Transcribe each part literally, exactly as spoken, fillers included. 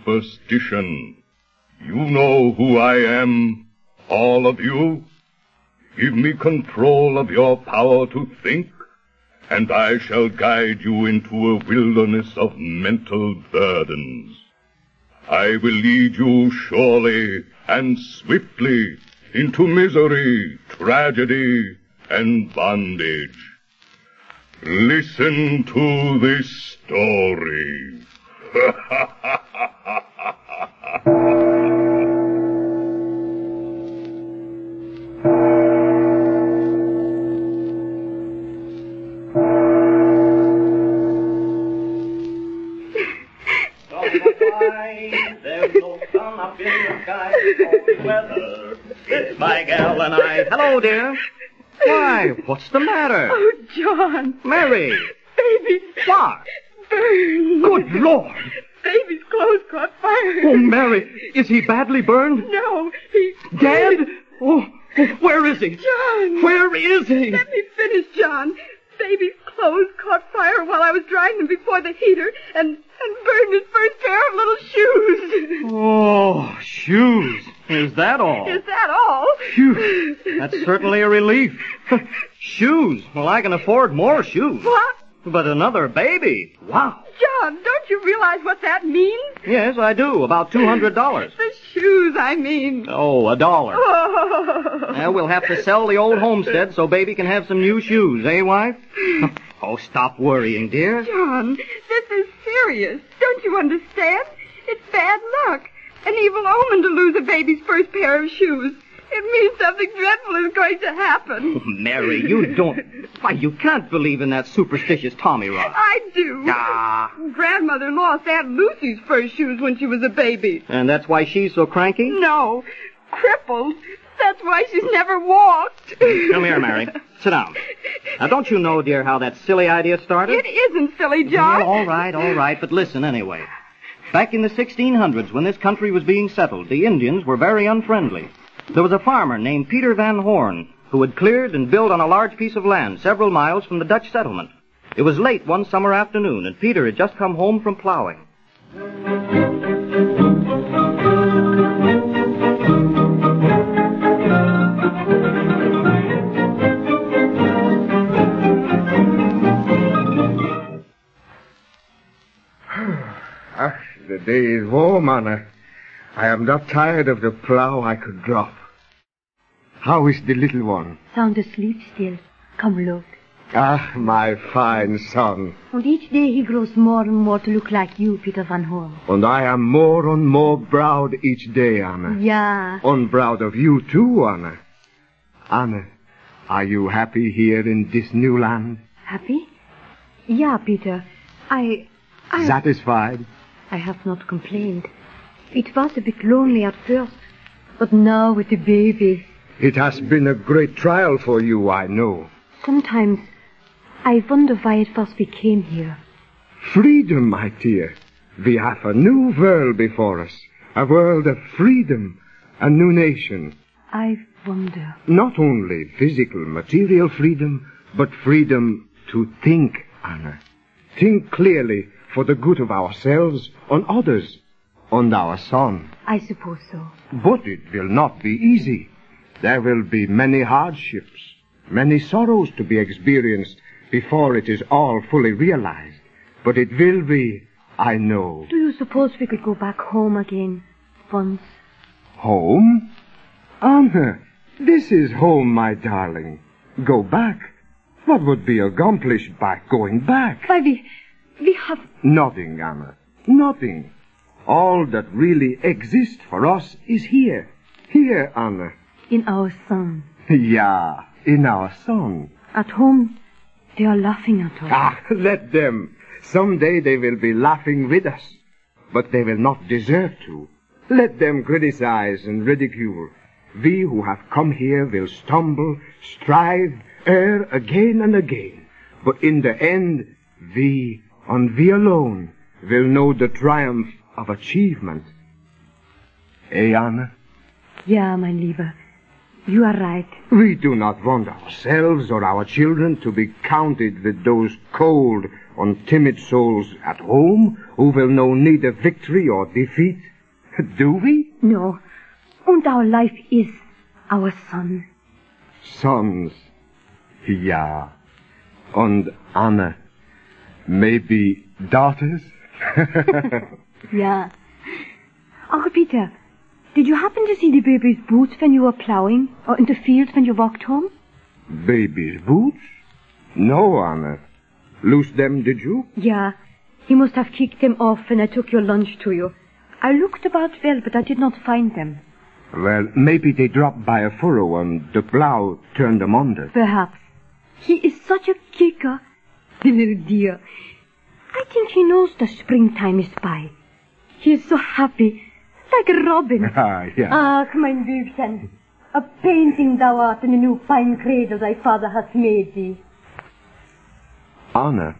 superstition. You know who I am, all of you. Give me control of your power to think, and I shall guide you into a wilderness of mental burdens. I will lead you surely and swiftly into misery, tragedy, and bondage. Listen to this story. There's no sun up in the sky. Cold weather. It's my gal and I. Hello, dear. Why, what's the matter? Oh, John. Mary. Baby's... What? Burned. Good Lord. Baby's clothes caught fire. Oh, Mary, is he badly burned? No, he... Dead? Oh, oh, where is he? John. Where is he? Let me finish, John. Baby's clothes caught fire while I was drying them before the heater and, and burned his first pair of little shoes. Oh, shoes. Is that all? Is that all? Phew. That's certainly a relief. Shoes. Well, I can afford more shoes. What? But another baby. Wow. John, don't you realize what that means? Yes, I do. About two hundred dollars. The shoes, I mean. Oh, a dollar. Oh. Well, we'll have to sell the old homestead so Baby can have some new shoes, eh, wife? Oh, stop worrying, dear. John, this is serious. Don't you understand? It's bad luck. An evil omen to lose a baby's first pair of shoes. It means something dreadful is going to happen. Oh, Mary, you don't... Why, you can't believe in that superstitious Tommy rot. I do. Ah. Grandmother lost Aunt Lucy's first shoes when she was a baby. And that's why she's so cranky? No. Crippled. That's why she's never walked. Come here, Mary. Sit down. Now, don't you know, dear, how that silly idea started? It isn't silly, John. Well, all right, all right, but listen anyway. Back in the sixteen hundreds, when this country was being settled, the Indians were very unfriendly. There was a farmer named Peter Van Horn who had cleared and built on a large piece of land several miles from the Dutch settlement. It was late one summer afternoon, and Peter had just come home from plowing. Ah, the day is warm, Anna. I am not tired of the plow I could drop. How is the little one? Sound asleep still. Come look. Ah, my fine son. And each day he grows more and more to look like you, Peter Van Horn. And I am more and more proud each day, Anna. Yeah. And proud of you too, Anna. Anna, are you happy here in this new land? Happy? Yeah, Peter. I... I... Satisfied? I have not complained. It was a bit lonely at first, but now with the baby... It has been a great trial for you, I know. Sometimes I wonder why it was we came here. Freedom, my dear. We have a new world before us. A world of freedom. A new nation. I wonder. Not only physical, material freedom, but freedom to think, Anna. Think clearly for the good of ourselves and others. And our son. I suppose so. But it will not be easy. There will be many hardships, many sorrows to be experienced before it is all fully realized. But it will be, I know. Do you suppose we could go back home again, once? Home? Anna, this is home, my darling. Go back? What would be accomplished by going back? Why, we, we have... Nothing, Anna, nothing. All that really exists for us is here. Here, Anna. In our son. Yeah, in our son. At home, they are laughing at us. Ah, let them. Someday they will be laughing with us. But they will not deserve to. Let them criticize and ridicule. We who have come here will stumble, strive, err again and again. But in the end, we, and we alone, will know the triumph of achievement. Eh, Anna? Ja, mein Lieber. You are right. We do not want ourselves or our children to be counted with those cold and timid souls at home who will know neither victory or defeat. Do we? No. And our life is our son. Sons. Ja. And Anna. Maybe daughters? Yeah. Uncle Peter, did you happen to see the baby's boots when you were plowing, or in the fields when you walked home? Baby's boots? No, Anna. Lose them, did you? Yeah. He must have kicked them off when I took your lunch to you. I looked about well, but I did not find them. Well, maybe they dropped by a furrow and the plow turned them under. Perhaps. He is such a kicker, the little dear. I think he knows the springtime is by. He is so happy, like a robin. Ah, yeah. Ach, mein Bübchen, a painting thou art in the new fine cradle thy father hath made thee. Anna,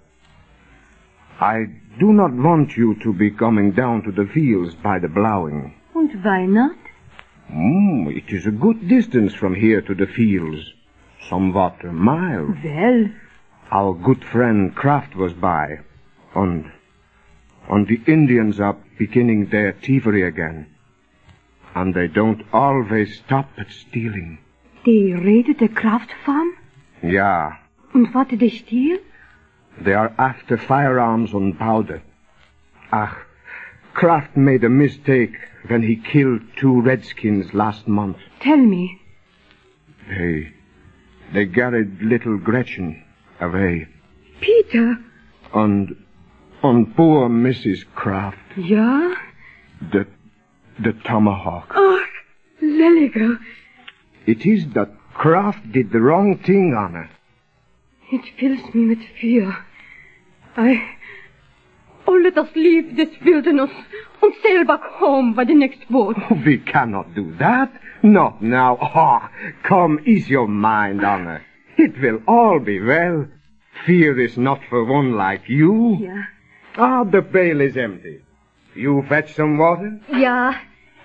I do not want you to be coming down to the fields by the ploughing. And why not? Mm, it is a good distance from here to the fields. Somewhat a mile. Well, Our good friend Kraft was by, and, and the Indians are beginning their thievery again. And they don't always stop at stealing. they raided the Kraft farm? Yeah, And what did they steal? they are after firearms and powder. Ach, Kraft made a mistake when he killed two redskins last month. Tell me. They, they carried little Gretchen away. Peter? And, and poor Missus Kraft, Ja? the, the tomahawk. Ach, Lelliger. It is that Kraft did the wrong thing, Anna. It fills me with fear. I... Oh, let us leave this wilderness and sail back home by the next boat. We cannot do that. Not now. Oh, come, ease your mind, Anna. It will all be well. Fear is not for one like you. Yeah. Ah, the pail is empty. You fetch some water, Yeah.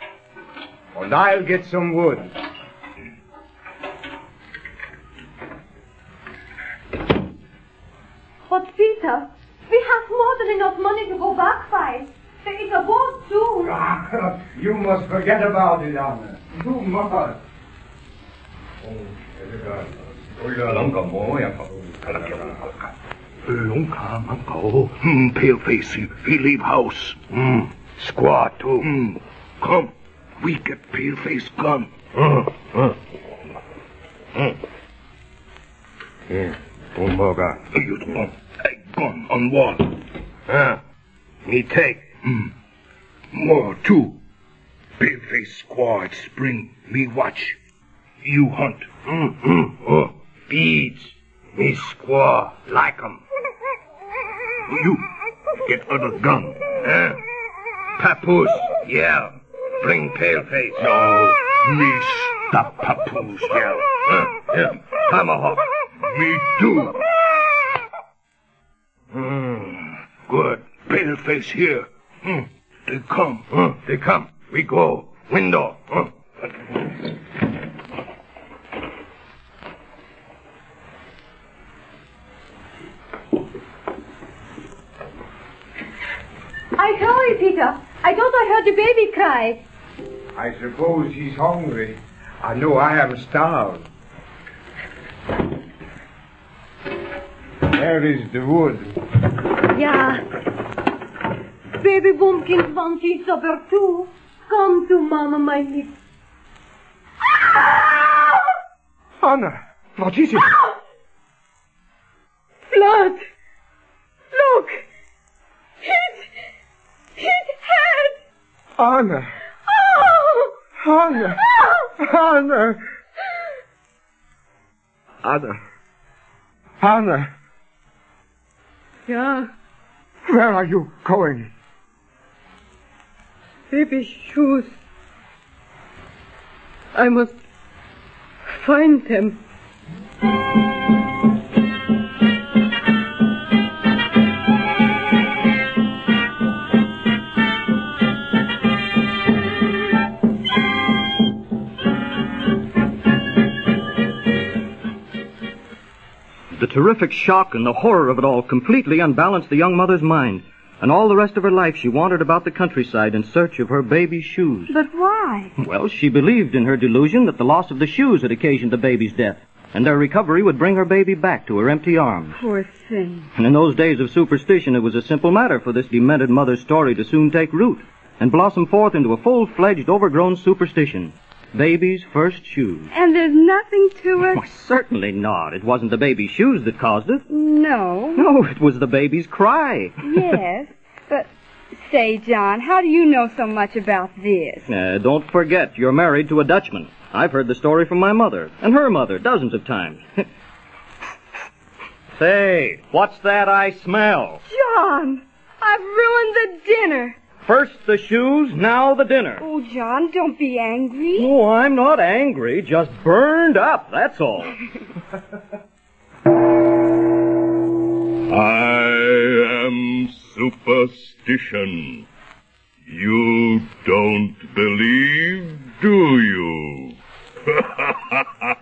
and I'll get some wood. But, Peter, we have more than enough money to go back by. There is a boat, too. You must forget about it, Anna. You must. Hmm, pale face, he leave house. Hmm, squaw too. Hmm, come, we get pale face gun. Uh, uh. Hmm. Here, one more gun. You gun, a gun on wall. Ah, me take. Hmm, more too. Pale face squaw at spring, me watch. You hunt. Hmm, hmm. Oh, beads. Me squaw like 'em. You get other gun. Eh? Papoose, yeah. Bring pale face. No, me stop papoose. Yeah. Uh, yeah. Tomahawk. Me do. Hmm. Good. Pale face here. Hmm. They come. Uh, they come. We go. Window. Uh. I sorry, Peter. I thought I heard the baby cry. I suppose he's hungry. I know I am starved. There is the wood. Yeah. Baby Bumpkins wants his supper, too. Come to Mama, my lips. Anna, what is it? Blood! Look! His... his head! Anna, Oh! Anna, Anna. Anna. Anna, Yeah, where are you going? baby's shoes. I must find them. The terrific shock and the horror of it all completely unbalanced the young mother's mind. And all the rest of her life she wandered about the countryside in search of her baby's shoes. But why? Well, she believed in her delusion that the loss of the shoes had occasioned the baby's death, and their recovery would bring her baby back to her empty arms. Poor thing. And in those days of superstition, it was a simple matter for this demented mother's story to soon take root and blossom forth into a full-fledged, overgrown superstition. Baby's first shoes. And there's nothing to it? Why, certainly not. It wasn't the baby's shoes that caused it. No. No, it was the baby's cry. Yes, but... Say, John, how do you know so much about this? Uh, don't forget, you're married to a Dutchman. I've heard the story from my mother, and her mother, dozens of times. Say, what's that I smell? John, I've ruined the dinner. First the shoes, now the dinner. Oh, John, don't be angry. Oh, I'm not angry, just burned up, that's all. I am superstition. You don't believe, do you?